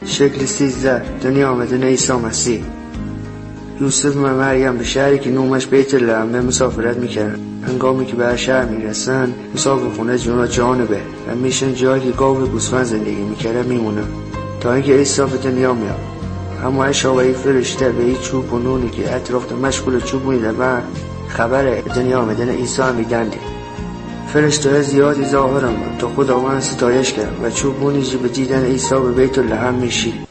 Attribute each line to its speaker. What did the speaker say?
Speaker 1: شکل 13 دنیا آمدن عیسی مسیح. یوسف و مریم به شهری که نامش بیت لحم مسافرت میکردن. هنگامی که به شهر میرسن، مسافر خونه جانبه و میشن جایی که گاو گوسفند زندگی میکردن میمونن تا اینکه عیسی به دنیا میاد. اما عیسی و فرشته به این چوب و نونی که اطراف مشغول چوب میده و خبر دنیا آمدن عیسی میدندی. فرشته زیادی ظاهرم تا خداوند ستایش کرد و چوب نونی به دیدن عیسی به بیت لحم میشید.